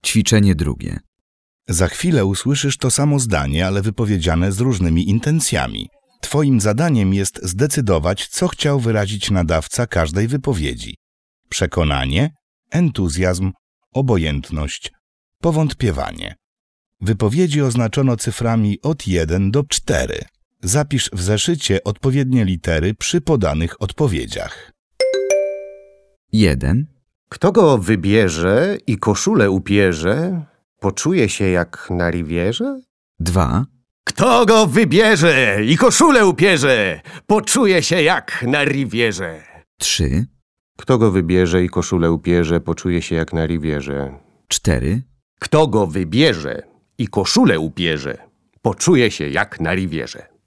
Ćwiczenie drugie. Za chwilę usłyszysz to samo zdanie, ale wypowiedziane z różnymi intencjami. Twoim zadaniem jest zdecydować, co chciał wyrazić nadawca każdej wypowiedzi. Przekonanie, entuzjazm, obojętność, powątpiewanie. Wypowiedzi oznaczono cyframi od 1 do 4. Zapisz w zeszycie odpowiednie litery przy podanych odpowiedziach. 1, Kto go wybierze i koszulę upierze, poczuje się jak na rivierze? 2, Kto go wybierze i koszulę upierze, poczuje się jak na rivierze. 3, Kto go wybierze i koszulę upierze, poczuje się jak na rivierze. 4, Kto go wybierze i koszulę upierze, poczuje się jak na rivierze.